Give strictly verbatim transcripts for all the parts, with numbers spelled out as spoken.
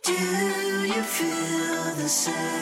Do you feel the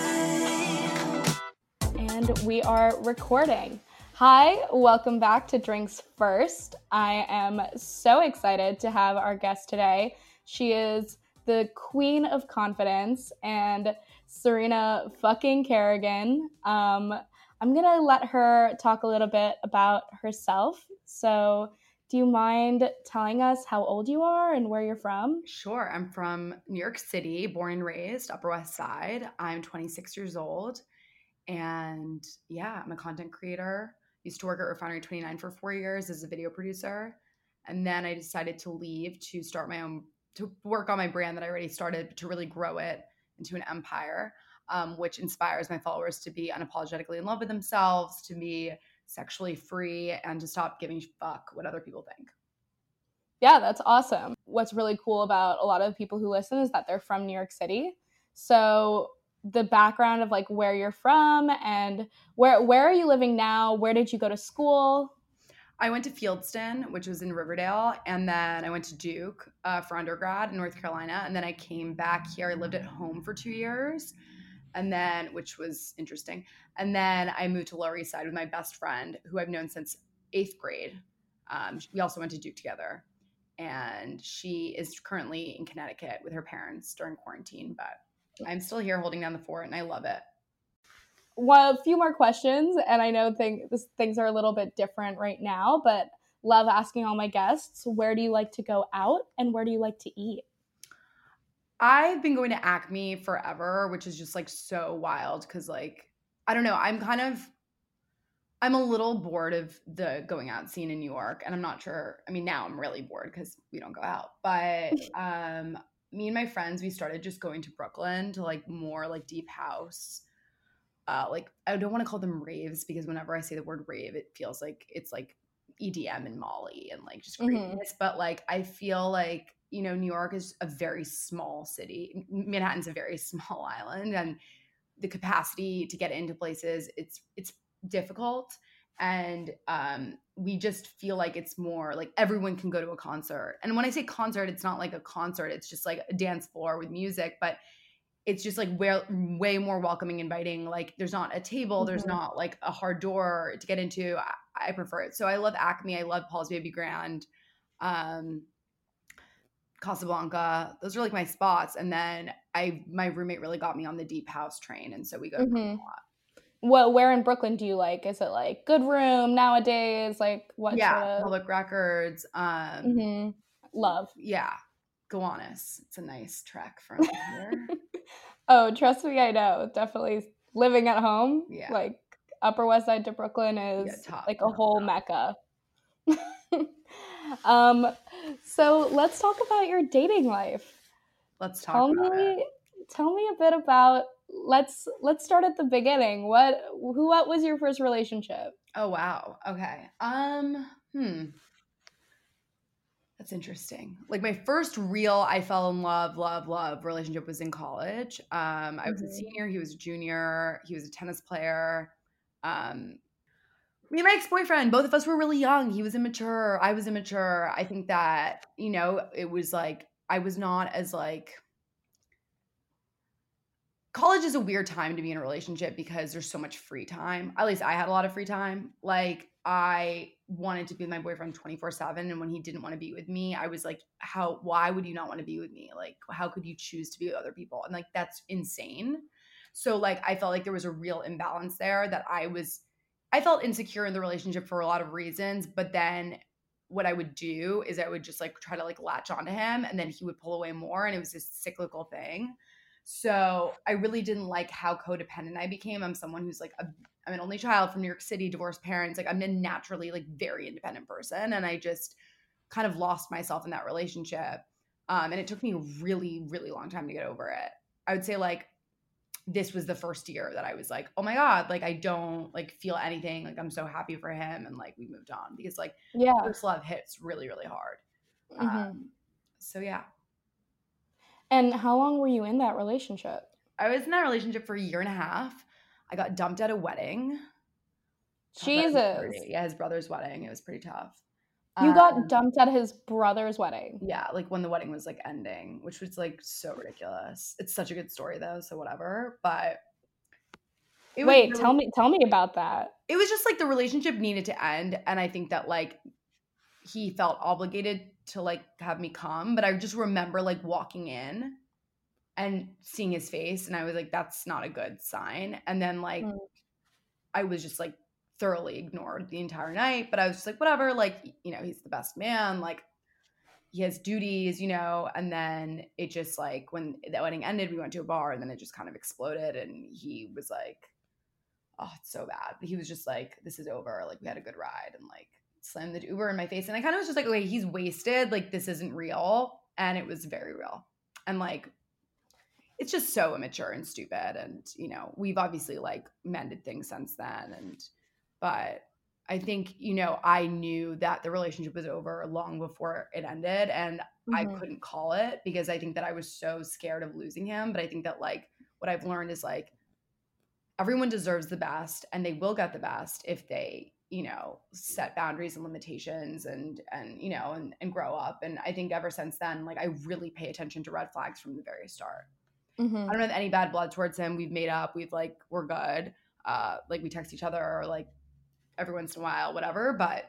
same? And we are recording. Hi, welcome back to Drinks First. I am so excited to have our guest today. She is the queen of confidence and Serena fucking Kerrigan. Um, I'm going to let her talk a little bit about herself. So do you mind telling us how old you are and where you're from? Sure. I'm from New York City, born and raised, Upper West Side. I'm twenty-six years old. And yeah, I'm a content creator. Used to work at Refinery twenty-nine for four years as a video producer. And then I decided to leave to start my own, to work on my brand that I already started, but to really grow it into an empire, um, which inspires my followers to be unapologetically in love with themselves, to be sexually free, and to stop giving a fuck what other people think. Yeah, that's awesome. What's really cool about a lot of the people who listen is that they're from New York City. So the background of like where you're from and where where are you living now? Where did you go to school? I went to Fieldston, which was in Riverdale, and then I went to Duke uh, for undergrad in North Carolina, and then I came back here. I lived at home for two years, and then which was interesting. And then I moved to Lower East Side with my best friend, who I've known since eighth grade. Um, we also went to Duke together, and she is currently in Connecticut with her parents during quarantine. But I'm still here holding down the fort, and I love it. Well, a few more questions, and I know thing, this, things are a little bit different right now, but love asking all my guests, where do you like to go out and where do you like to eat? I've been going to Acme forever, which is just like so wild because like, I don't know, I'm kind of, I'm a little bored of the going out scene in New York, and I'm not sure, I mean, now I'm really bored because we don't go out, but um, me and my friends, we started just going to Brooklyn to like more like deep house. Uh, like I don't want to call them raves because whenever I say the word rave, it feels like it's like E D M and Molly and like just craziness. Mm-hmm. But like I feel like, you know, New York is a very small city. Manhattan's a very small island, and the capacity to get into places, it's it's difficult. And um, we just feel like it's more like everyone can go to a concert. And when I say concert, it's not like a concert. It's just like a dance floor with music, but it's just like way, way more welcoming, inviting. Like there's not a table, mm-hmm. there's not like a hard door to get into. I, I prefer it. So I love Acme. I love Paul's Baby Grand, um, Casablanca. Those are like my spots. And then I, my roommate really got me on the deep house train. And so we go to mm-hmm. Brooklyn a lot. Well, where in Brooklyn do you like? Is it like Good Room nowadays? Like what yeah, sort of? Public Records. Um, mm-hmm. Love. Yeah. Gowanus. It's a nice trek from here. Oh, trust me, I know. Definitely living at home. Yeah. Like Upper West Side to Brooklyn is yeah, top, like a top, whole top. Mecca. um, so let's talk about your dating life. Let's talk tell about me, it. Tell me a bit about let's let's start at the beginning. What who what was your first relationship? Oh wow. Okay. Um, hmm. That's interesting. Like my first real, I fell in love, love, love relationship was in college. Um, I was mm-hmm. a senior. He was a junior. He was a tennis player. Um, me and my ex-boyfriend, both of us were really young. He was immature. I was immature. I think that, you know, it was like, I was not as like, college is a weird time to be in a relationship because there's so much free time. At least I had a lot of free time. Like I wanted to be with my boyfriend twenty-four seven. And when he didn't want to be with me, I was like, how, why would you not want to be with me? Like, how could you choose to be with other people? And like, that's insane. So like, I felt like there was a real imbalance there that I was, I felt insecure in the relationship for a lot of reasons. But then what I would do is I would just like try to like latch onto him, and then he would pull away more. And it was this cyclical thing. So I really didn't like how codependent I became. I'm someone who's like, a, I'm an only child from New York City, divorced parents. Like I'm a naturally like very independent person. And I just kind of lost myself in that relationship. Um, and it took me a really, really long time to get over it. I would say like, this was the first year that I was like, oh my God, like I don't like feel anything. Like I'm so happy for him. And like we moved on because like yeah. first love hits really, really hard. Mm-hmm. Um, so yeah. And how long were you in that relationship? I was in that relationship for a year and a half. I got dumped at a wedding. Jesus. Yeah, his brother's wedding. It was pretty tough. You got Um, dumped at his brother's wedding. yeah, like when the wedding was like ending, which was like so ridiculous. It's such a good story though, so whatever. But it was Wait, really, tell me tell me about that. it was just like the relationship needed to end, and I think that like he felt obligated to like have me come, but I just remember like walking in and seeing his face, and I was like, that's not a good sign. And then like Mm. I was just like thoroughly ignored the entire night, but I was just like, whatever, like, you know, he's the best man, like he has duties, you know. And then it just like when the wedding ended, we went to a bar, and then it just kind of exploded, and he was like, oh, it's so bad. He was just like, this is over. Like we had a good ride, and like slammed the Uber in my face. And I kind of was just like, okay, he's wasted. Like this isn't real. And it was very real. And like, it's just so immature and stupid. And, you know, we've obviously like mended things since then. And, but I think, you know, I knew that the relationship was over long before it ended. And I Mhm. couldn't call it because I think that I was so scared of losing him. But I think that like what I've learned is like, everyone deserves the best, and they will get the best if they, you know, set boundaries and limitations, and and you know, and, and grow up. And I think ever since then, like I really pay attention to red flags from the very start. I Mhm. don't have any bad blood towards him. We've made up. We've like we're good. Uh, like we text each other or like every once in a while, whatever. But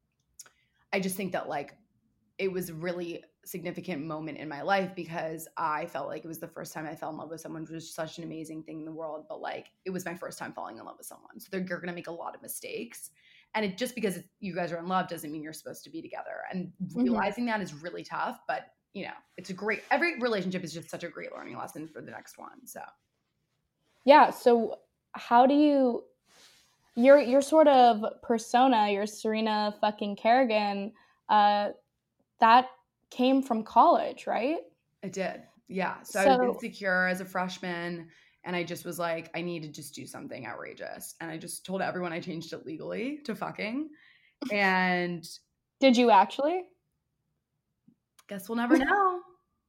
I just think that like it was a really significant moment in my life because I felt like it was the first time I fell in love with someone, which was such an amazing thing in the world. But like, it was my first time falling in love with someone. So they're, you're going to make a lot of mistakes. And it just because it's, you guys are in love doesn't mean you're supposed to be together. And Mhm. realizing that is really tough. But, you know, it's a great, every relationship is just such a great learning lesson for the next one. So, Yeah, so how do you your your sort of persona, your Serena fucking Kerrigan, uh that came from college, right? I did. Yeah. So I was So insecure as a freshman, and I just was like, I need to just do something outrageous. And I just told everyone I changed it legally to fucking. And did you actually? guess we'll never know.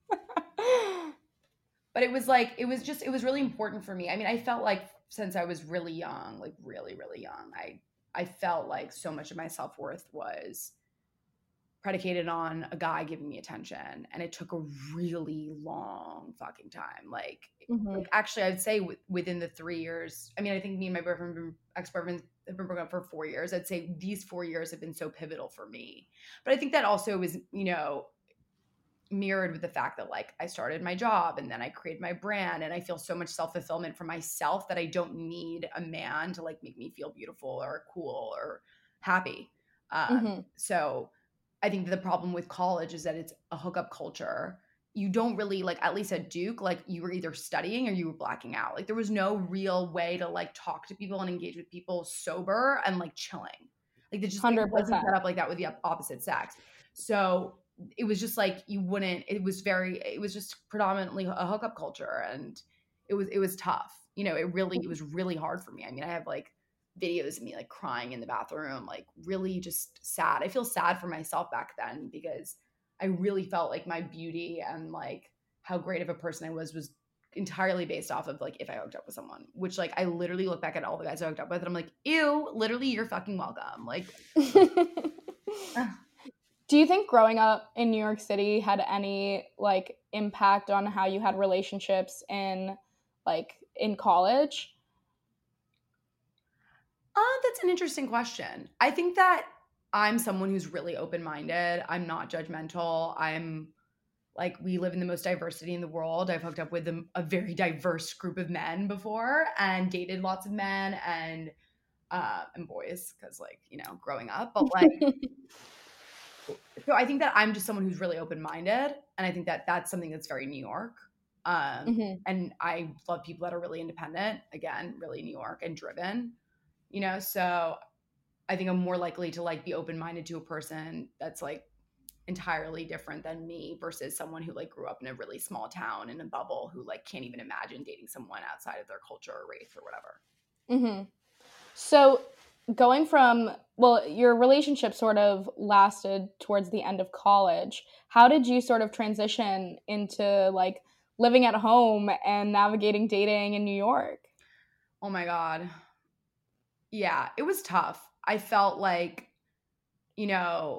But it was like, it was just, it was really important for me. I mean, I felt like since I was really young, like really, really young, I I felt like so much of my self-worth was predicated on a guy giving me attention, and it took a really long fucking time. Like, Mhm. like actually, I'd say w- within the three years. I mean, I think me and my boyfriend, been- ex-boyfriend, have been broken up for four years. I'd say these four years have been so pivotal for me. But I think that also was, you know, mirrored with the fact that like I started my job, and then I created my brand, and I feel so much self-fulfillment for myself that I don't need a man to like make me feel beautiful or cool or happy. Um, Mhm. so I think that the problem with college is that it's a hookup culture. You don't really like, at least at Duke, like you were either studying or you were blacking out. Like there was no real way to like talk to people and engage with people sober and like chilling. Like it just it wasn't one hundred percent. set up like that with the op- opposite sex. So it was just like you wouldn't, it was very, it was just predominantly a hookup culture, and it was it was tough. You know, it really, it was really hard for me. I mean, I have like videos of me like crying in the bathroom, like really just sad. I feel sad for myself back then because I really felt like my beauty and like how great of a person I was was entirely based off of like if I hooked up with someone, which like I literally look back at all the guys I hooked up with and I'm like, ew, literally you're fucking welcome. Like Do you think growing up in New York City had any like impact on how you had relationships in like in college? Oh, that's an interesting question. I think that I'm someone who's really open-minded. I'm not judgmental. I'm like, we live in the most diversity in the world. I've hooked up with a, a very diverse group of men before and dated lots of men and uh and boys because like, you know, growing up. But like, so I think that I'm just someone who's really open-minded, and I think that that's something that's very New York. Um Mhm. and I love people that are really independent, again, really New York and driven, you know, so I think I'm more likely to like be open-minded to a person that's like entirely different than me versus someone who like grew up in a really small town in a bubble who like can't even imagine dating someone outside of their culture or race or whatever. Mhm. So going from well, your relationship sort of lasted towards the end of college. How did you sort of transition into like living at home and navigating dating in New York? Oh my God. Yeah, it was tough. I felt like, you know,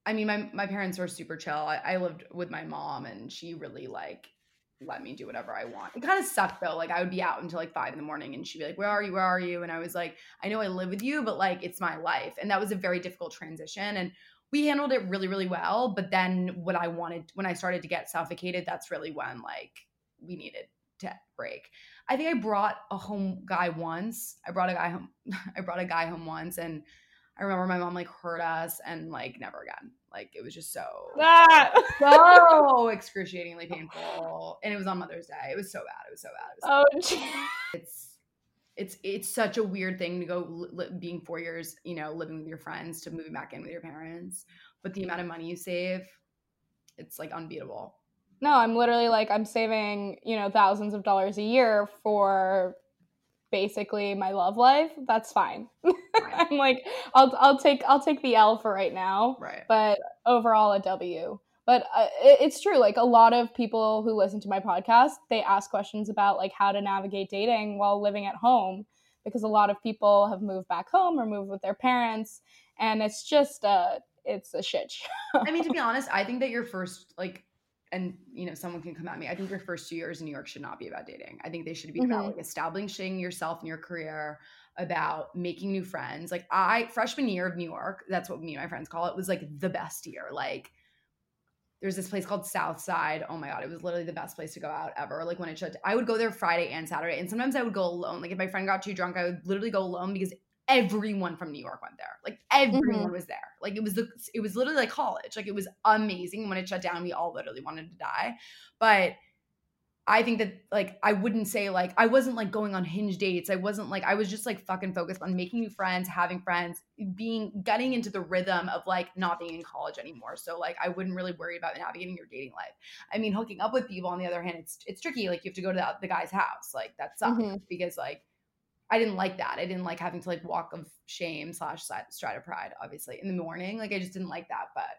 I mean, my my parents were super chill. I, I lived with my mom, and she really like let me do whatever I want. It kind of sucked though. Like I would be out until like five in the morning, and she'd be like, "Where are you? Where are you?" And I was like, "I know I live with you, but like it's my life." And that was a very difficult transition, and we handled it really, really well. But then what I wanted when I started to get suffocated, that's really when like we needed to break. I think I brought a home guy once. I brought a guy home. I brought a guy home once, and I remember my mom like hurt us and like never again. Like it was just so Ah! so excruciatingly painful, and it was on Mother's Day. It was so bad. It was so bad. It was so Oh, gee. it's it's it's such a weird thing to go li- being four years, you know, living with your friends to moving back in with your parents. But the amount of money you save, it's like unbeatable. No, I'm literally like, I'm saving, you know, thousands of dollars a year for basically my love life. That's fine. Fine. I'm like, I'll I'll take I'll take the L for right now, Right. but overall a W. But uh, it, it's true. Like a lot of people who listen to my podcast, they ask questions about like how to navigate dating while living at home, because a lot of people have moved back home or moved with their parents, and it's just uh it's a shit show. I mean, to be honest, I think that your first like, and you know, someone can come at me. I think your first two years in New York should not be about dating. I think they should be about Mhm. like establishing yourself in your career, about making new friends. Like I freshman year of New York, that's what me and my friends call it, was like the best year. Like there's this place called South Side. Oh my God, it was literally the best place to go out ever. Like when it shut, I would go there Friday and Saturday. And sometimes I would go alone. Like if my friend got too drunk, I would literally go alone because everyone from New York went there. Like everyone Mhm. was there. Like it was the it was literally like college. Like it was amazing. When it shut down, we all literally wanted to die. But I think that like I wouldn't say like I wasn't like going on Hinge dates. I wasn't like I was just like fucking focused on making new friends, having friends, being getting into the rhythm of like not being in college anymore. So like I wouldn't really worry about navigating your dating life. I mean, hooking up with people on the other hand, it's it's tricky. Like you have to go to the, the guy's house. Like that sucks Mhm. because like I didn't like that. I didn't like having to like walk of shame slash stride of pride, obviously in the morning. Like I just didn't like that. But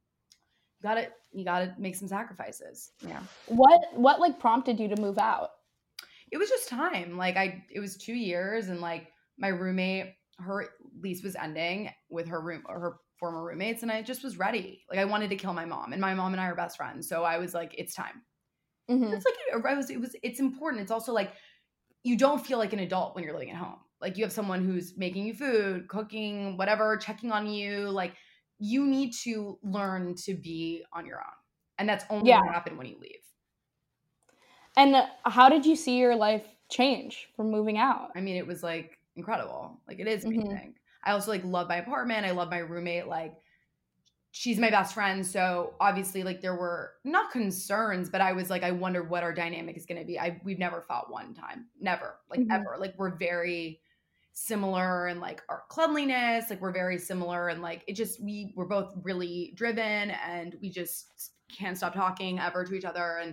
you gotta you gotta make some sacrifices. Yeah. What what like prompted you to move out? It was just time. Like I it was two years and like my roommate, her lease was ending with her room or her former roommates, and I just was ready. Like I wanted to kill my mom, and my mom and I are best friends. So I was like, it's time. Mhm. It's like I was it was it's important. It's also like you don't feel like an adult when you're living at home. Like you have someone who's making you food, cooking, whatever, checking on you. Like you need to learn to be on your own. And that's only Yeah. going to happen when you leave. And how did you see your life change from moving out? I mean, it was like incredible. Like it is Mhm. amazing. I also like love my apartment. I love my roommate. Like she's my best friend. So obviously like there were not concerns, but I was like, I wonder what our dynamic is going to be. I we've never fought one time. Never. Like Mhm. ever. Like we're very similar in like our cleanliness. Like we're very similar and like it just we we're both really driven and we just can't stop talking ever to each other. And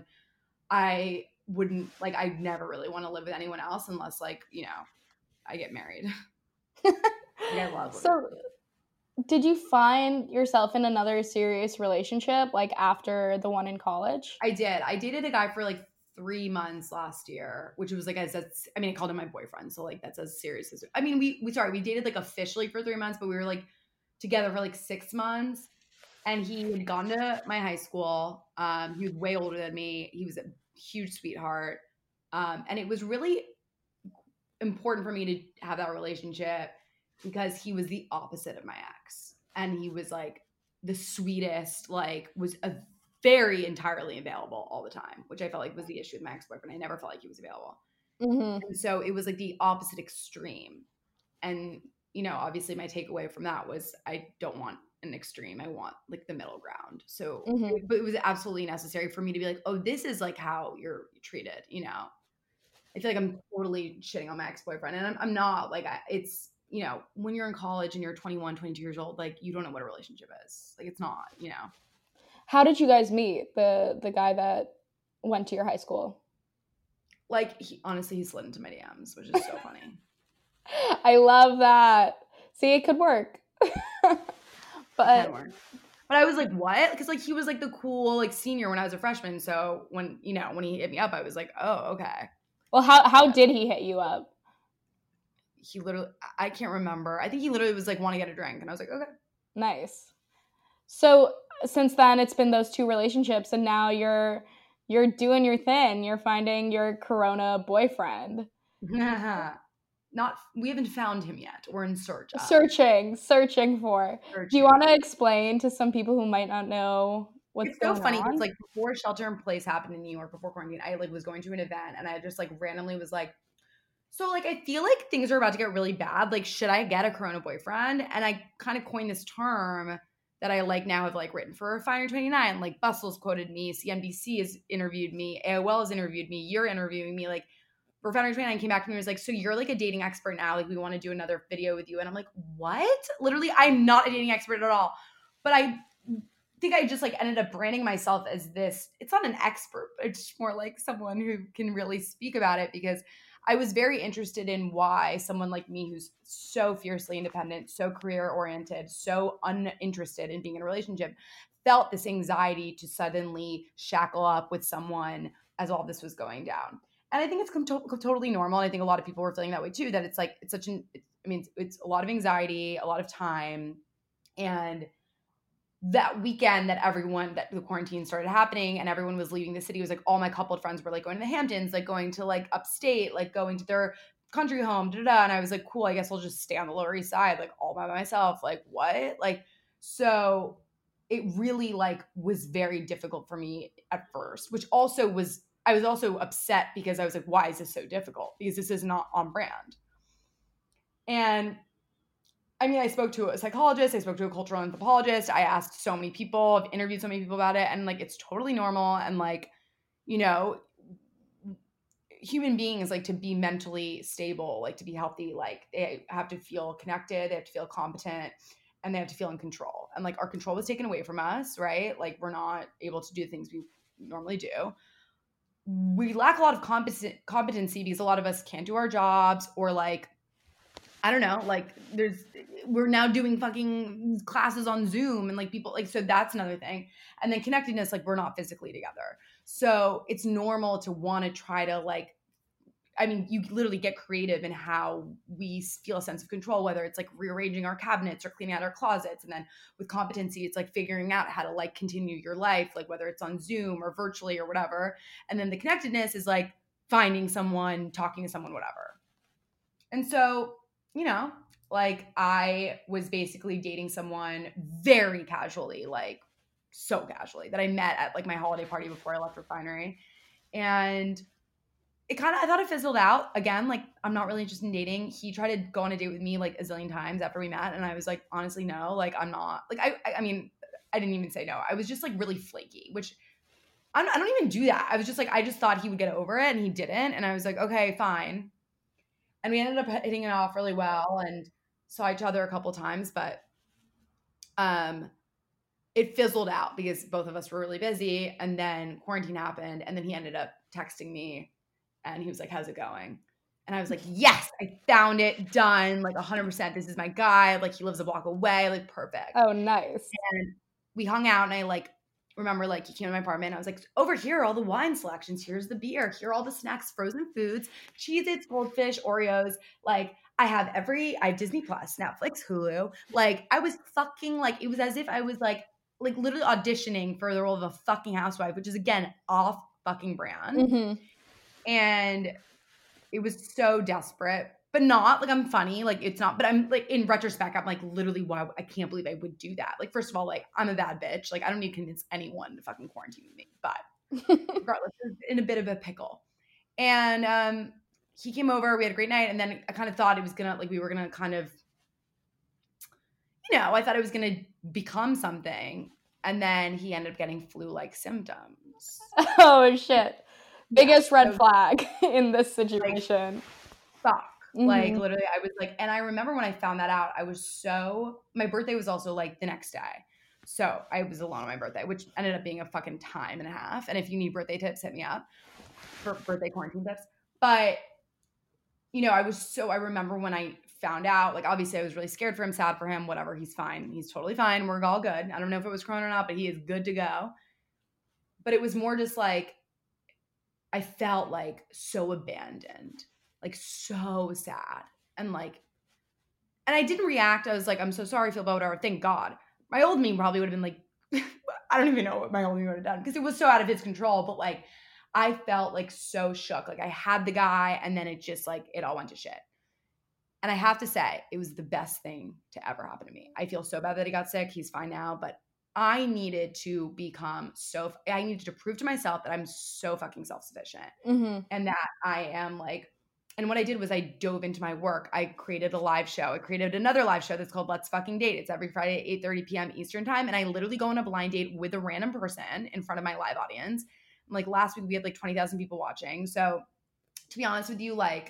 I wouldn't like I never really want to live with anyone else unless like, you know, I get married. Like, I love living So, did you find yourself in another serious relationship like after the one in college? I did. I dated a guy for like three months last year, which was like, as that's, I mean, I called him my boyfriend. So like, that's as serious as, I mean, we, we, sorry, we dated like officially for three months, but we were like together for like six months. And he had gone to my high school. Um, he was way older than me. He was a huge sweetheart. Um, and it was really important for me to have that relationship because he was the opposite of my ex. And he was like the sweetest, like was a very entirely available all the time, which I felt like was the issue with my ex-boyfriend. I never felt like he was available. Mhm. And so it was like the opposite extreme. And, you know, obviously my takeaway from that was I don't want an extreme. I want like the middle ground. So, Mhm. it, but it was absolutely necessary for me to be like, oh, this is like how you're treated, you know? I feel like I'm totally shitting on my ex-boyfriend and I'm, I'm not like, I, it's, you know, when you're in college and you're twenty-one, twenty-two years old, like you don't know what a relationship is. Like it's not, you know. How did you guys meet? The the guy that went to your high school? Like he, honestly, he slid into my D Ms, which is so funny. I love that. See, it could work. It But can work. But I was like, what? Because like he was like the cool like senior when I was a freshman. So when you know when he hit me up, I was like, oh okay. well, how how did he hit you up? He literally, I can't remember. I think he literally was like, want to get a drink, and I was like, okay. Nice. So since then, it's been those two relationships, and now you're you're doing your thing. You're finding your Corona boyfriend. Not, we haven't found him yet. We're in search of. Searching, searching for. Searching. Do you want to explain to some people who might not know what's it's so going funny on? because like before shelter in place happened in New York, before quarantine, I like was going to an event and I just like randomly was like, so like I feel like things are about to get really bad. Like, should I get a Corona boyfriend? And I kind of coined this term that I like now have like written for Refinery twenty-nine. Like Bustle's quoted me, C N B C has interviewed me, A O L has interviewed me, you're interviewing me. Like Refinery twenty-nine came back to me and was like, so you're like a dating expert now. Like we want to do another video with you. And I'm like, what? Literally, I'm not a dating expert at all. But I think I just like ended up branding myself as this. It's not an expert, but it's more like someone who can really speak about it because I was very interested in why someone like me who's so fiercely independent, so career oriented, so uninterested in being in a relationship felt this anxiety to suddenly shackle up with someone as all this was going down. And I think it's com- to- totally normal. And I think a lot of people were feeling that way too, that it's like, it's such an, I mean, it's, it's a lot of anxiety, a lot of time. And that weekend that everyone, that the quarantine started happening and everyone was leaving the city, was like all my coupled friends were like going to the Hamptons, like going to like upstate, like going to their country home, da da da. And I was like, cool, I guess I'll just stay on the Lower East Side, like all by myself. Like what? Like, so it really like was very difficult for me at first, which also was, I was also upset because I was like, why is this so difficult? Because this is not on brand. And I mean, I spoke to a psychologist, I spoke to a cultural anthropologist, I asked so many people, I've interviewed so many people about it, and like it's totally normal. And like, you know, human beings, like to be mentally stable, like to be healthy, like they have to feel connected, they have to feel competent, and they have to feel in control. And like our control was taken away from us, right? Like we're not able to do the things we normally do. We lack a lot of competent competency because a lot of us can't do our jobs, or like, I don't know, like there's, we're now doing fucking classes on Zoom and like people like, so that's another thing. And then connectedness, like we're not physically together. So it's normal to want to try to like, I mean, you literally get creative in how we feel a sense of control, whether it's like rearranging our cabinets or cleaning out our closets. And then with competency, it's like figuring out how to like continue your life, like whether it's on Zoom or virtually or whatever. And then the connectedness is like finding someone, talking to someone, whatever. And so, you know, like I was basically dating someone very casually, like so casually, that I met at like my holiday party before I left Refinery. And it kind of, I thought it fizzled out. Again, like I'm not really interested in dating. He tried to go on a date with me like a zillion times after we met. And I was like, honestly, no, like I'm not, like I, I mean, I didn't even say no. I was just like really flaky, which I'm, I don't even do that. I was just like, I just thought he would get over it and he didn't. And I was like, okay, fine. And we ended up hitting it off really well and saw each other a couple times, but um, it fizzled out because both of us were really busy. And then quarantine happened. And then he ended up texting me and he was like, how's it going? And I was like, yes, I found it, done, like one hundred percent. This is my guy. Like he lives a block away, like perfect. Oh, nice. And we hung out and I like, remember like he came to my apartment and I was like, over here are all the wine selections, here's the beer, here are all the snacks, frozen foods, Cheez-Its, Goldfish, Oreos, like I have every, I have Disney Plus, Netflix, Hulu, like I was fucking like, it was as if I was like, like literally auditioning for the role of a fucking housewife, which is again, off fucking brand. Mm-hmm. And it was so desperate. But not like I'm funny, like it's not, but I'm like in retrospect, I'm like literally why I can't believe I would do that. Like, first of all, like I'm a bad bitch. Like I don't need to convince anyone to fucking quarantine with me, but regardless, I was in a bit of a pickle. And um, he came over, we had a great night. And then I kind of thought it was gonna, like we were gonna kind of, you know, I thought it was gonna become something. And then he ended up getting flu-like symptoms. Oh shit. Biggest yeah, red so, flag in this situation. Like, fuck. Mm-hmm. Like literally I was like, and I remember when I found that out, I was so, my birthday was also like the next day. So I was alone on my birthday, which ended up being a fucking time and a half. And if you need birthday tips, hit me up for birthday quarantine tips. But, you know, I was so, I remember when I found out, like obviously I was really scared for him, sad for him, whatever. He's fine. He's totally fine. We're all good. I don't know if it was Corona or not, but he is good to go. But it was more just like, I felt like so abandoned. Like so sad. And like, and I didn't react. I was like, I'm so sorry, I feel bad, whatever. Thank God. My old me probably would have been like, I don't even know what my homie would have done because it was so out of his control. But like, I felt like so shook. Like I had the guy, and then it just like it all went to shit. And I have to say, it was the best thing to ever happen to me. I feel so bad that he got sick. He's fine now, but I needed to become so. I needed to prove to myself that I'm so fucking self-sufficient, Mm-hmm. and that I am like. And what I did was I dove into my work. I created a live show. I created another live show that's called Let's Fucking Date. It's every Friday at eight thirty p.m. Eastern time. And I literally go on a blind date with a random person in front of my live audience. Like last week, we had like twenty thousand people watching. So to be honest with you, like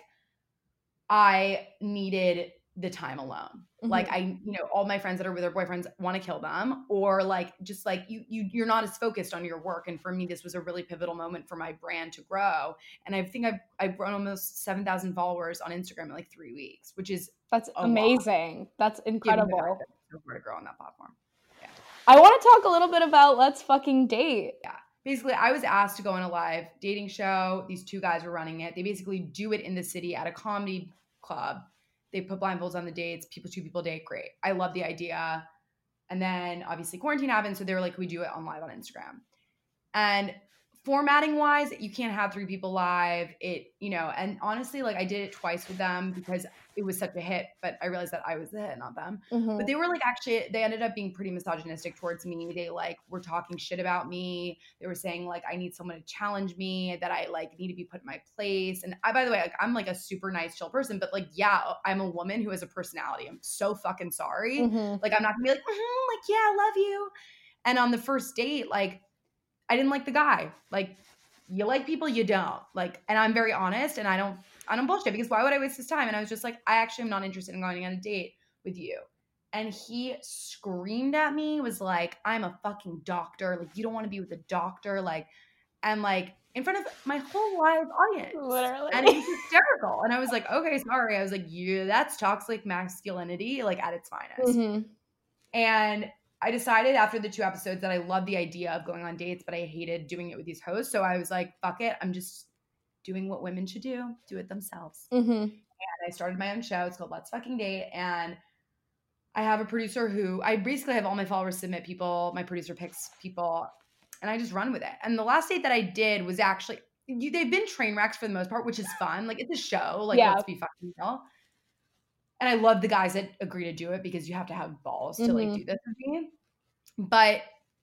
I needed the time alone. Mm-hmm. Like I, you know, all my friends that are with their boyfriends want to kill them, or like just like you, you, you're not as focused on your work. And for me, this was a really pivotal moment for my brand to grow. And I think I've I've grown almost seven thousand followers on Instagram in like three weeks, which is That's a amazing. lot, That's given the fact incredible. that I'm so far to grow on that platform. Yeah. I want to talk a little bit about Let's Fucking Date. Yeah. Basically, I was asked to go on a live dating show. These two guys were running it. They basically do it in the city at a comedy club. They put blindfolds on the dates. People, two people date. Great. I love the idea. And then obviously quarantine happened. So they were like, we do it on live on Instagram. And formatting wise, you can't have three people live. It, you know, and honestly, like I did it twice with them because it was such a hit, but I realized that I was the hit, not them. Mm-hmm. But they were like, actually, they ended up being pretty misogynistic towards me. They like were talking shit about me. They were saying like, I need someone to challenge me, that I like need to be put in my place. And I, by the way, like I'm like a super nice, chill person, but like, yeah, I'm a woman who has a personality. I'm so fucking sorry. Mm-hmm. Like, I'm not gonna be like, mm-hmm, like, yeah, I love you. And on the first date, like, I didn't like the guy. Like, you like people, you don't. Like, and I'm very honest, and I don't, I don't bullshit because why would I waste his time? And I was just like, I actually am not interested in going on a date with you. And he screamed at me, was like, I'm a fucking doctor. Like, you don't want to be with a doctor. Like, and like in front of my whole live audience. Literally. And it was hysterical. And I was like, okay, sorry. I was like, yeah, that's toxic masculinity, like at its finest. Mm-hmm. And I decided after the two episodes that I loved the idea of going on dates, but I hated doing it with these hosts. So I was like, fuck it. I'm just doing what women should do, do it themselves. Mm-hmm. And I started my own show. It's called Let's Fucking Date. And I have a producer who I basically have all my followers submit people. My producer picks people and I just run with it. And the last date that I did was actually, you, they've been train wrecks for the most part, which is fun. Like it's a show. Like Yeah. let's be fucking real. And I love the guys that agree to do it because you have to have balls to Mm-hmm. like do this with me. But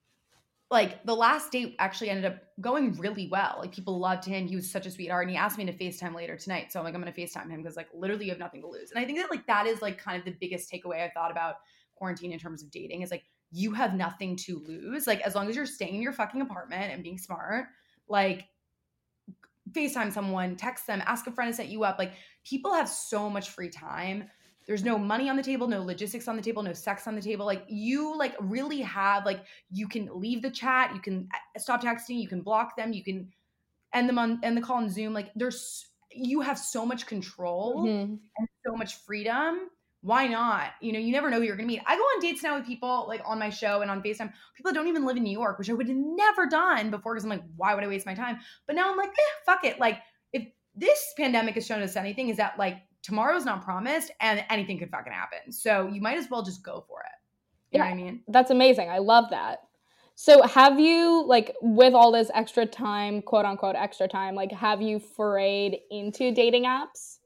like the last date actually ended up going really well. Like people loved him. He was such a sweetheart. And he asked me to FaceTime later tonight. So I'm like, I'm going to FaceTime him because like literally you have nothing to lose. And I think that like that is like kind of the biggest takeaway I thought about quarantine in terms of dating is like you have nothing to lose. Like as long as you're staying in your fucking apartment and being smart, like FaceTime someone, text them, ask a friend to set you up. Like people have so much free time. There's no money on the table, no logistics on the table, no sex on the table. Like you like really have like you can leave the chat, you can stop texting, you can block them, you can end them on end the call on Zoom. Like there's you have so much control Mm-hmm. and so much freedom. Why not? You know, you never know who you're gonna meet. I go on dates now with people like on my show and on FaceTime. People that don't even live in New York, which I would have never done before because I'm like, why would I waste my time? But now I'm like, eh, fuck it. Like if this pandemic has shown us anything, is that like tomorrow's not promised and anything could fucking happen. So you might as well just go for it. You Yeah. know what I mean? That's amazing. I love that. So have you, like, with all this extra time, quote unquote extra time, like, have you forayed into dating apps?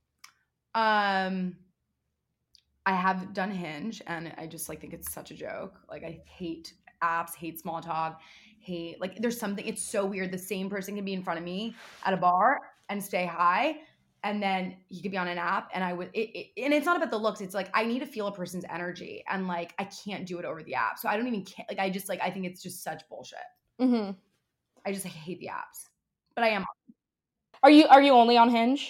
Um, I have done Hinge, and I just like think it's such a joke. Like, I hate apps, hate small talk, hate like. There's something. It's so weird. The same person can be in front of me at a bar and say hi, and then he could be on an app, and I would. It, it, and it's not about the looks. It's like I need to feel a person's energy, and like I can't do it over the app. So I don't even care. Like I just like I think it's just such bullshit. Mm-hmm. I just like, hate the apps, but I am. Are you are you only on Hinge?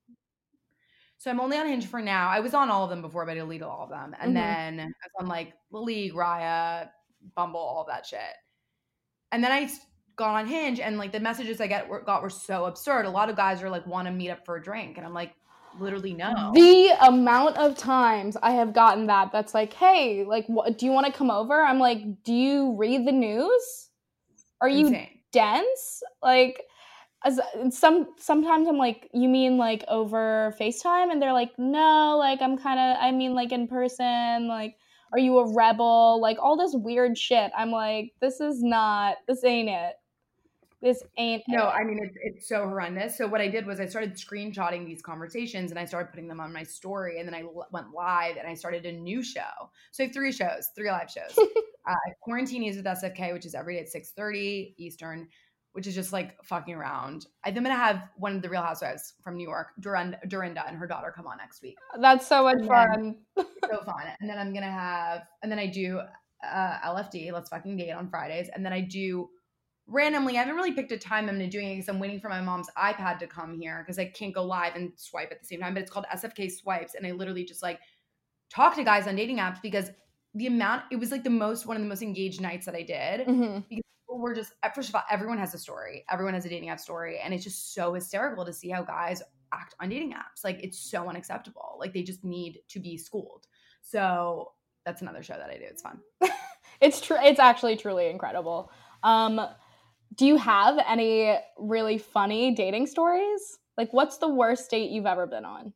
So I'm only on Hinge for now. I was on all of them before, but I deleted all of them. And Mhm. then I was on like The League, Raya, Bumble, all of that shit. And then I s- got on Hinge, and like the messages I get were, got were so absurd. A lot of guys are like, want to meet up for a drink, and I'm like, literally no. The amount of times I have gotten that that's like, hey, like, what, do you want to come over? I'm like, do you read the news? Are you Insane. dense? Like, as some sometimes I'm like, you mean like over FaceTime? And they're like, no, like I'm kind of, I mean like in person, like. Are you a rebel? Like all this weird shit. I'm like, this is not, this ain't it. This ain't No, it. I mean, it's, it's so horrendous. So what I did was I started screenshotting these conversations and I started putting them on my story. And then I l- went live and I started a new show. So I have three shows, three live shows. uh, Quarantinies with S F K, which is every day at six thirty Eastern, which is just like fucking around. I'm going to have one of the Real Housewives from New York, Dorinda, Dorinda and her daughter come on next week. That's so much And fun. then, so fun. And then I'm going to have, and then I do uh, L F D, Let's Fucking Date on Fridays. And then I do randomly, I haven't really picked a time I'm going to do it because I'm waiting for my mom's iPad to come here because I can't go live and swipe at the same time. But it's called S F K Swipes. And I literally just like talk to guys on dating apps because the amount, it was like the most, one of the most engaged nights that I did. Mm-hmm. Because people were just, first of all, everyone has a story. Everyone has a dating app story. And it's just so hysterical to see how guys act on dating apps. Like it's so unacceptable. Like they just need to be schooled. So that's another show that I do. It's fun. It's true. It's actually truly incredible. Um, do you have any really funny dating stories? Like, what's the worst date you've ever been on?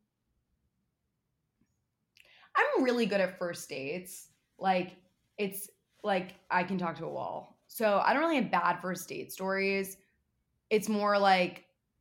I'm really good at first dates. Like, it's like I can talk to a wall. So I don't really have bad first date stories. It's more like,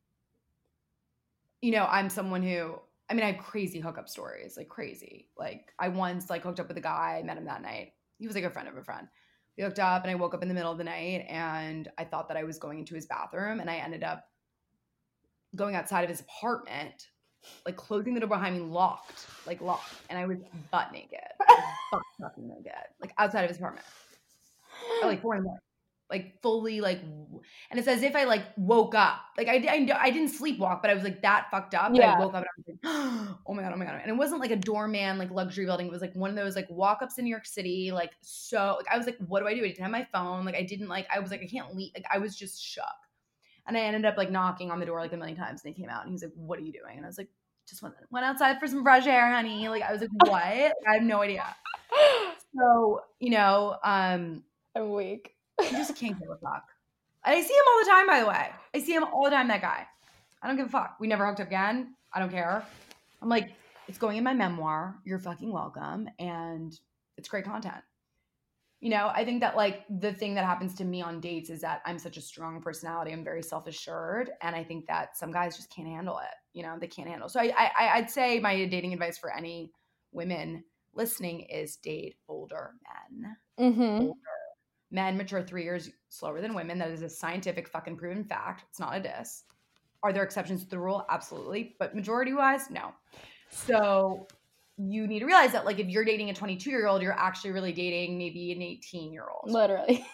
you know, I'm someone who, I mean, I have crazy hookup stories, like crazy. Like I once like hooked up with a guy, I met him that night. He was like a friend of a friend. We hooked up and I woke up in the middle of the night and I thought that I was going into his bathroom and I ended up going outside of his apartment, like closing the door behind me, locked, like locked. And I was butt naked, like, butt fucking naked, like outside of his apartment. At like four in the morning. Like fully like, and it's as if I like woke up. Like I, I, I didn't sleepwalk, but I was like that fucked up. But Yeah. I woke up and I was like, oh my God, oh my God. And it wasn't like a doorman, like luxury building. It was like one of those like walk-ups in New York City. Like, so like, I was like, what do I do? I didn't have my phone. Like I didn't like, I was like, I can't leave. Like I was just shook. And I ended up like knocking on the door like a million times and he came out and he was like, what are you doing? And I was like, just went, went outside for some fresh air, honey. Like I was like, what? Like, I have no idea. So, you know, um, I'm weak. I just can't give a fuck. I see him all the time, by the way. I see him all the time, that guy. I don't give a fuck. We never hooked up again. I don't care. I'm like, it's going in my memoir. You're fucking welcome. And it's great content. You know, I think that like the thing that happens to me on dates is that I'm such a strong personality. I'm very self-assured. And I think that some guys just can't handle it. You know, they can't handle. So I, I, I'd say my dating advice for any women listening is date older men. Mm-hmm. Older. Men mature three years slower than women. That is a scientific fucking proven fact. It's not a diss. Are there exceptions to the rule? Absolutely. But majority-wise, no. So you need to realize that like if you're dating a twenty-two-year-old, you're actually really dating maybe an eighteen-year-old. Literally.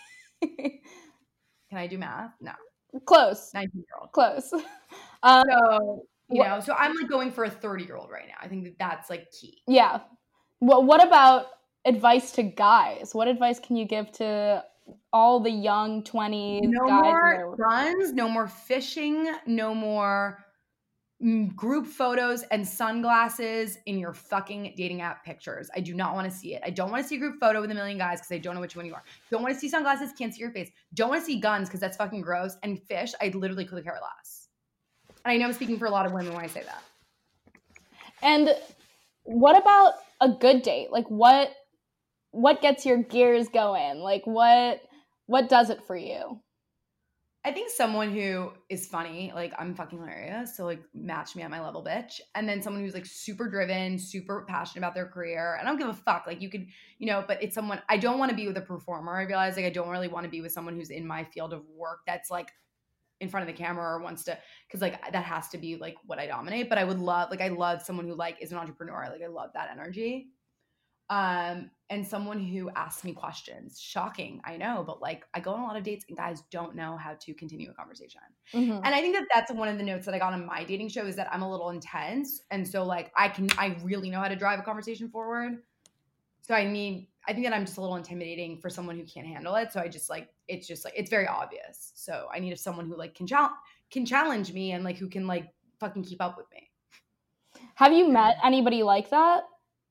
Can I do math? No. Close. nineteen-year-old. Close. Um, So, you what- know, so I'm like going for a thirty-year-old right now. I think that that's like key. yeah. Well, what about advice to guys? What advice can you give to all the young twenties No guys? more guns, no more fishing, no more mm, group photos and sunglasses in your fucking dating app pictures. I do not want to see it. I don't want to see a group photo with a million guys because I don't know which one you are. Don't want to see sunglasses, can't see your face. Don't want to see guns because that's fucking gross. And fish, I literally could care less. And I know I'm speaking for a lot of women when I say that. And what about a good date? Like what what gets your gears going? Like what what does it for you? I think someone who is funny, like I'm fucking hilarious, so like match me at my level, bitch. And then someone who's like super driven, super passionate about their career. And I don't give a fuck. Like you could, you know, but it's someone, I don't want to be with a performer. I realize like I don't really want to be with someone who's in my field of work that's like in front of the camera or wants to, because like that has to be like what I dominate. But I would love, like I love someone who like is an entrepreneur. Like I love that energy. Um, and someone who asks me questions. Shocking, I know, but like I go on a lot of dates and guys don't know how to continue a conversation. Mm-hmm. And I think that that's one of the notes that I got on my dating show is that I'm a little intense. And so like I can, I really know how to drive a conversation forward. So I mean, I think that I'm just a little intimidating for someone who can't handle it. So I just like, it's just like, it's very obvious. So I need someone who like can, chal- can challenge me and like who can like fucking keep up with me. Have you met anybody like that?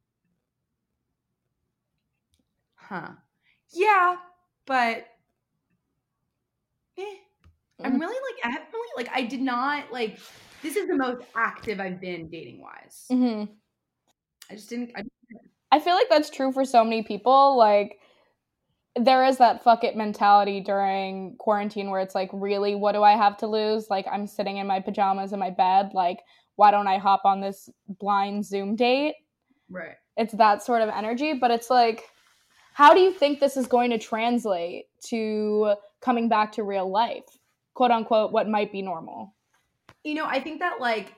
Huh. Yeah, but eh. I'm really like, I haven't really, like, I did not, like, this is the most active I've been dating-wise. Mm-hmm. I just didn't, I, I feel like that's true for so many people. Like, there is that fuck it mentality during quarantine where it's like, really, what do I have to lose? Like, I'm sitting in my pajamas in my bed. Like, why don't I hop on this blind Zoom date? Right. It's that sort of energy. But it's like, how do you think this is going to translate to coming back to real life? Quote unquote, what might be normal? You know, I think that like,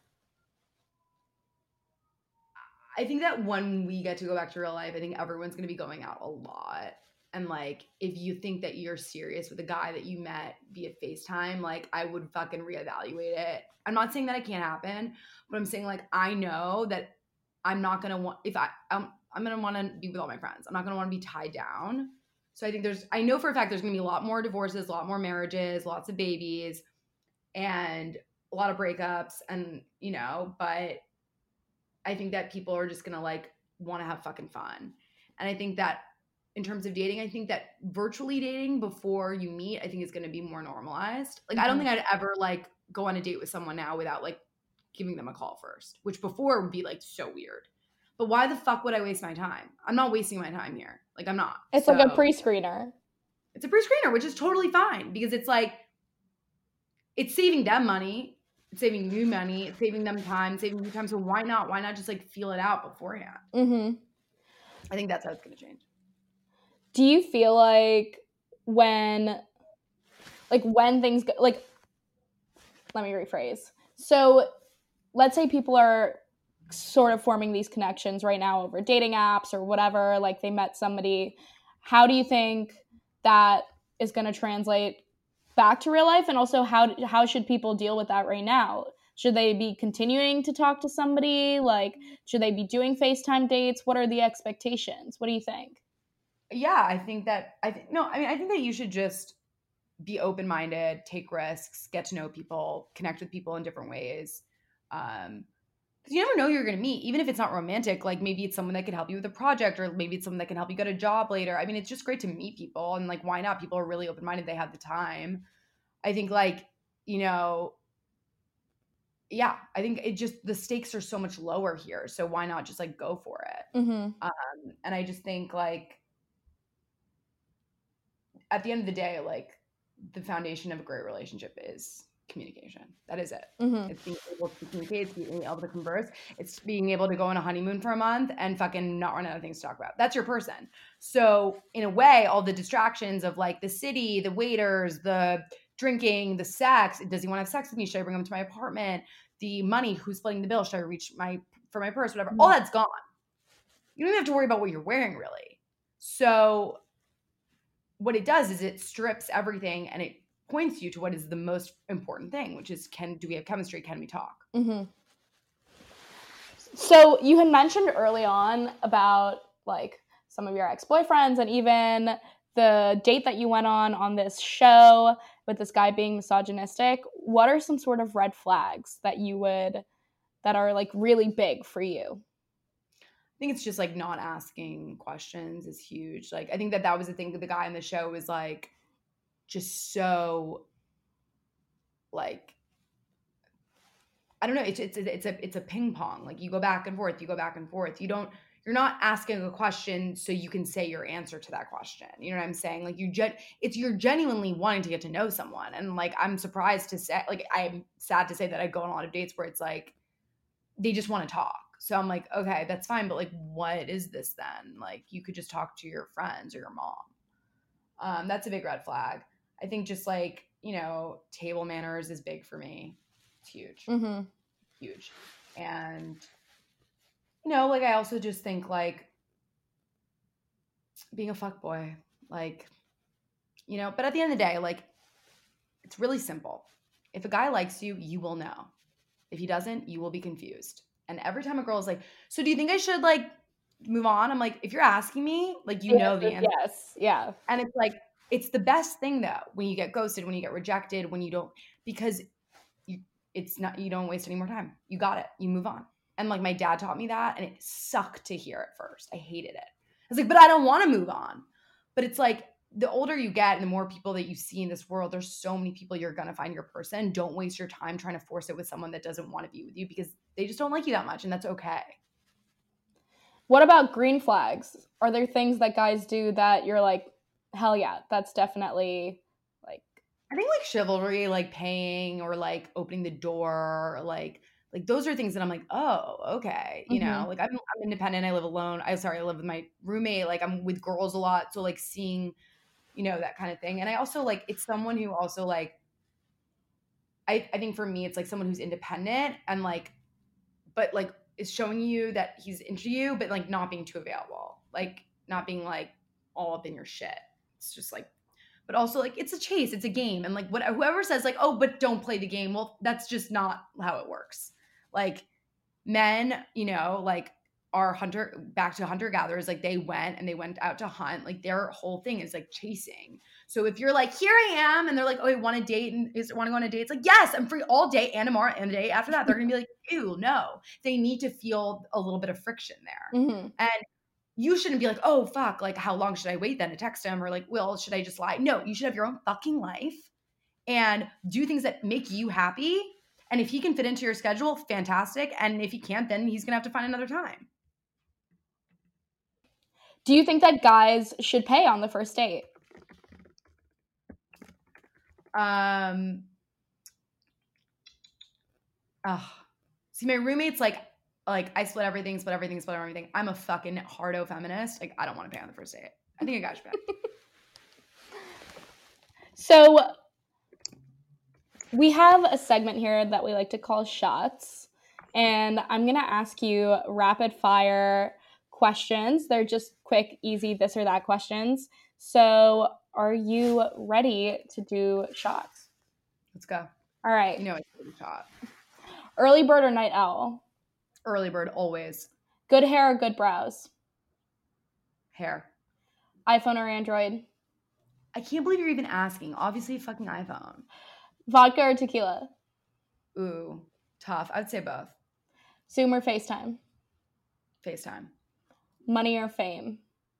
I think that when we get to go back to real life, I think everyone's going to be going out a lot. And like, if you think that you're serious with a guy that you met via FaceTime, like I would fucking reevaluate it. I'm not saying that it can't happen, but I'm saying like, I know that I'm not going to want, if I, I'm, I'm going to want to be with all my friends. I'm not going to want to be tied down. So I think there's, I know for a fact there's going to be a lot more divorces, a lot more marriages, lots of babies, and a lot of breakups. And, you know, but I think that people are just going to like want to have fucking fun. And I think that in terms of dating, I think that virtually dating before you meet, I think is going to be more normalized. Like, mm-hmm. I don't think I'd ever like go on a date with someone now without like giving them a call first, which before would be like so weird. But why the fuck would I waste my time? I'm not wasting my time here. Like, I'm not. It's so, like a pre-screener. It's a pre-screener, which is totally fine because it's like, it's saving them money. It's saving you money. It's saving them time, saving you time. So why not? Why not just like feel it out beforehand? Mm-hmm. I think that's how it's going to change. Do you feel like when, like when things go, like, let me rephrase. So let's say people are sort of forming these connections right now over dating apps or whatever, like they met somebody. How do you think that is going to translate back to real life? And also how how should people deal with that right now? Should they be continuing to talk to somebody? Like, should they be doing FaceTime dates? What are the expectations? What do you think? Yeah, I think that, I think, no, I mean, I think that you should just be open-minded, take risks, get to know people, connect with people in different ways. Um, because you never know who you're going to meet, even if it's not romantic. Like maybe it's someone that can help you with a project, or maybe it's someone that can help you get a job later. I mean, it's just great to meet people, and like, why not? People are really open-minded. They have the time. I think like, you know, yeah, I think it just, the stakes are so much lower here. So why not just like go for it? Mm-hmm. Um, and I just think like, at the end of the day, like the foundation of a great relationship is communication. That is it. Mm-hmm. It's being able to communicate, it's being able to converse. It's being able to go on a honeymoon for a month and fucking not run out of things to talk about. That's your person. So in a way, all the distractions of like the city, the waiters, the drinking, the sex, does he want to have sex with me? Should I bring him to my apartment? The money, who's splitting the bill? Should I reach my, for my purse, whatever? Mm-hmm. All that's gone. You don't even have to worry about what you're wearing really. So what it does is it strips everything and it points you to what is the most important thing, which is, can do we have chemistry? Can we talk? Mm-hmm. So you had mentioned early on about like some of your ex-boyfriends and even the date that you went on on this show with this guy being misogynistic. What are some sort of red flags that you would, that are like really big for you? I think it's just like not asking questions is huge. Like, I think that that was the thing that the guy on the show was like, just so like, I don't know. It's, it's, it's a, it's a ping pong. Like you go back and forth, you go back and forth. You don't, you're not asking a question so you can say your answer to that question. You know what I'm saying? Like you gen, it's, you're genuinely wanting to get to know someone. And like, I'm surprised to say, like, I'm sad to say that I go on a lot of dates where it's like, they just want to talk. So I'm like, okay, that's fine. But like, what is this then? Like, you could just talk to your friends or your mom. Um, that's a big red flag. I think just like, you know, table manners is big for me. It's huge. Mm-hmm. Huge. And, you know, like, I also just think like being a fuckboy, like, you know, but at the end of the day, like, it's really simple. If a guy likes you, you will know. If he doesn't, you will be confused. And every time a girl is like, so do you think I should like move on? I'm like, if you're asking me, like, you yes, know the answer. Yes. Yeah. And it's like, it's the best thing though, when you get ghosted, when you get rejected, when you don't, because you, it's not, you don't waste any more time. You got it. You move on. And like my dad taught me that, and it sucked to hear at first. I hated it. I was like, but I don't want to move on. But it's like, the older you get and the more people that you see in this world, there's so many people you're going to find your person. Don't waste your time trying to force it with someone that doesn't want to be with you because they just don't like you that much. And that's okay. What about green flags? Are there things that guys do that you're like, hell yeah, that's definitely like. I think like chivalry, like paying or like opening the door, or like like those are things that I'm like, oh, okay, you know, Mhm. like I'm, I'm independent. I live alone. I sorry, I live with my roommate. Like I'm with girls a lot, so like seeing, you know, that kind of thing. And I also like it's someone who also like I I think for me it's like someone who's independent and like, but like is showing you that he's into you, but like not being too available, like not being like all up in your shit. It's just like but also like it's a chase, it's a game, and like what whoever says like oh but don't play the game, well that's just not how it works. Like men, you know, like are hunter back to hunter gatherers, like they went and they went out to hunt, like their whole thing is like chasing. So if you're like here I am and they're like oh I want to date and is want to go on a date, it's like yes I'm free all day and tomorrow and the day after that, they're gonna be like ew no. They need to feel a little bit of friction there. Mm-hmm. And you shouldn't be like, oh, fuck, like, how long should I wait then to text him? Or like, well, should I just lie? No, you should have your own fucking life and do things that make you happy. And if he can fit into your schedule, fantastic. And if he can't, then he's going to have to find another time. Do you think that guys should pay on the first date? Um, oh, see, my roommate's like, like I split everything, split everything, split everything. I'm a fucking hardo feminist. Like I don't want to pay on the first date. I think a guy should pay. So we have a segment here that we like to call shots, and I'm gonna ask you rapid fire questions. They're just quick, easy this or that questions. So are you ready to do shots? Let's go. All right. You know it's a shot. Early bird or night owl? Early bird, always. Good hair or good brows? Hair. iPhone or Android? I can't believe you're even asking. Obviously, fucking iPhone. Vodka or tequila? Ooh, tough. I'd say both. Zoom or FaceTime? FaceTime. Money or fame?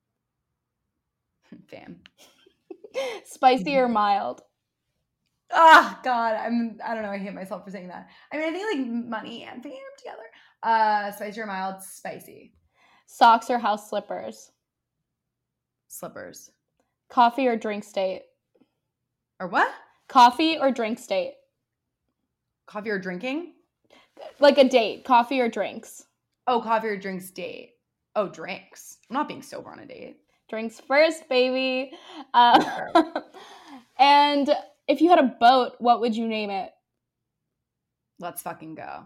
Fame. Spicy or mild? Ah, oh, God. I'm, I don't know. I hate myself for saying that. I mean, I think like money and fame together. Uh, spicy or mild? Spicy. Socks or house slippers? Slippers. Coffee or drink state? Or what? Coffee or drink state? Coffee or drinking? Like a date. Coffee or drinks? Oh, coffee or drinks date. Oh, drinks. I'm not being sober on a date. Drinks first, baby. Uh, and if you had a boat, what would you name it? Let's fucking go.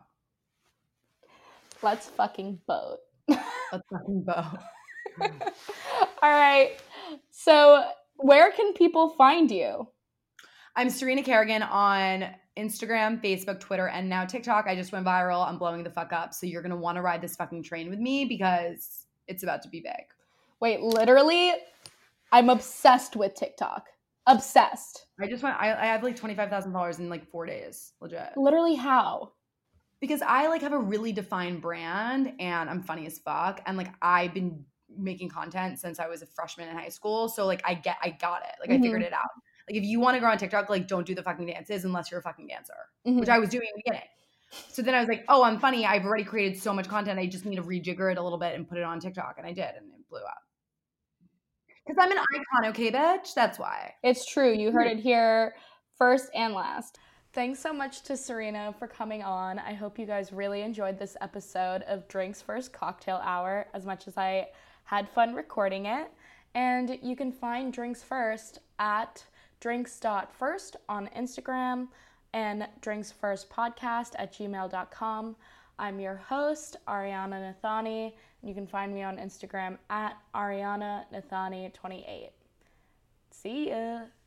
Let's fucking boat. Let's fucking go. All right. So where can people find you? I'm Serena Kerrigan on Instagram, Facebook, Twitter, and now TikTok. I just went viral. I'm blowing the fuck up. So you're going to want to ride this fucking train with me because it's about to be big. Wait, literally, I'm obsessed with TikTok. Obsessed. I just went, I, I have like twenty-five thousand followers in like four days. Legit. Literally how? Because I like have a really defined brand and I'm funny as fuck. And like I've been making content since I was a freshman in high school. So like I get, I got it. Like mm-hmm. I figured it out. Like if you want to grow on TikTok, like don't do the fucking dances unless you're a fucking dancer, mm-hmm. which I was doing in the beginning. So then I was like, oh, I'm funny. I've already created so much content. I just need to rejigger it a little bit and put it on TikTok. And I did. And it blew up. Because I'm an icon, okay, bitch? That's why. It's true. You heard it here first and last. Thanks so much to Serena for coming on. I hope you guys really enjoyed this episode of Drinks First Cocktail Hour as much as I had fun recording it. And you can find Drinks First at drinks dot first on Instagram and Drinks First Podcast at gmail dot com. I'm your host, Ariana Nathani, and you can find me on Instagram at Ariana Nathani twenty-eight. See ya!